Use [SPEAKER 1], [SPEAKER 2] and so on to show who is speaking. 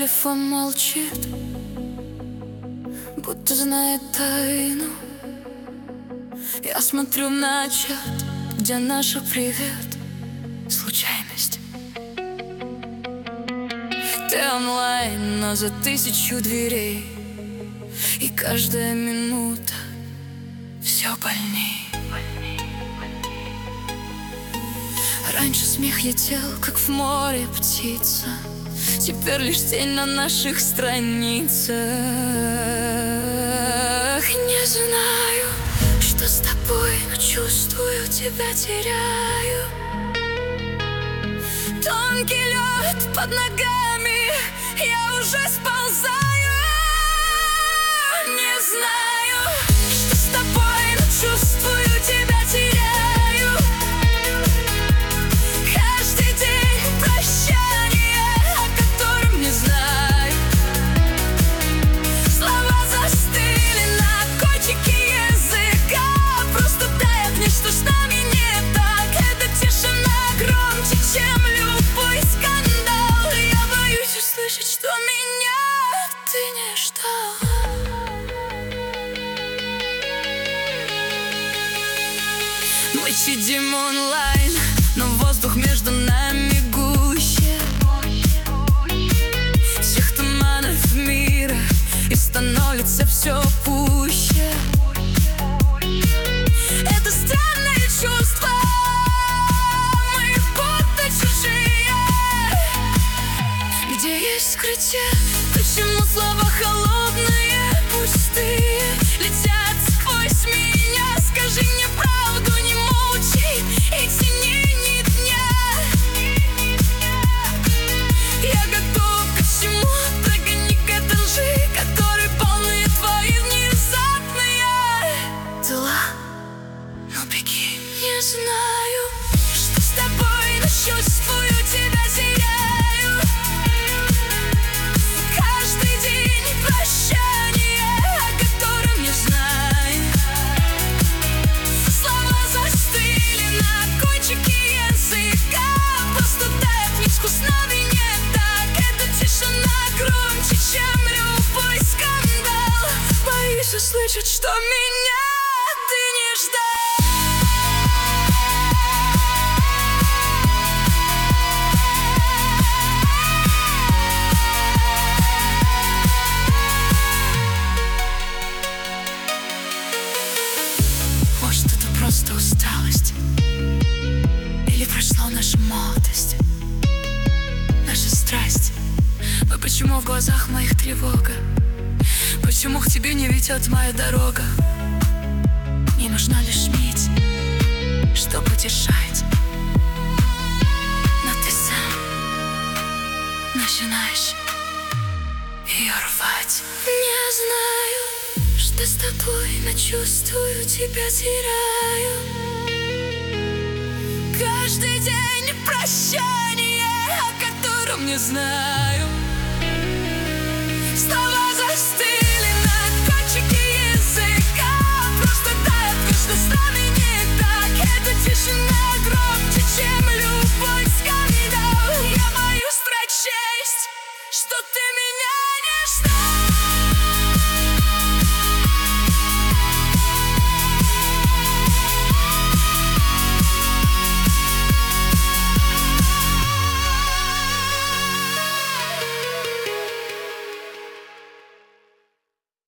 [SPEAKER 1] телефон молчит, будто знает тайну. Я смотрю на чат, где наша привет случайность. Ты онлайн, но за 1000 дверей, и каждая минута все больней. Раньше смех летел, как в море птица, теперь лишь тень на наших страницах. Не знаю, что с тобой, но чувствую, тебя теряю. Тонкий лед под ногами, я уже сползаю. Не знаю, что с тобой, но чувствую, тебя теряю. Каждый день прощание, о котором не знаю. Слова застыли на кончике языка. Просто дай ответь, что с нами не так. Эта тишина громче, чем любой скандал. Я боюсь услышать, что меня ты не ждал. Мы сидим онлайн, но воздух между нами гуще всех туманов мира, и становится все пуще. Это странное чувство, мы будто чужие. Где есть скрытие? Почему слова холодные, пустые, летят сквозь меня? Скажи мне правду, не мучай и тяни ни дня. Я готов ко всему, прогони к этой лжи, которой полны твои внезапные дела. Ну беги. Не знаю, что с тобой, но чувствую, тебя теряю. Каждый день прощание, о котором не знаю. Слова застыли на кончике языка. Просто дай ответку, с нами не так. Эта тишина громче, чем любой скандал. Боюсь услышать, что меня ты не ждал. Может, это просто усталость, или прошла наша молодость, наша страсть. Но почему в глазах моих тревога? Почему к тебе не ведет моя дорога? Мне нужна лишь нить, чтобы дышать, но ты сам начинаешь ее рвать. Не знаю, что с тобой, но чувствую, тебя теряю. Каждый день прощание, о котором не знаю.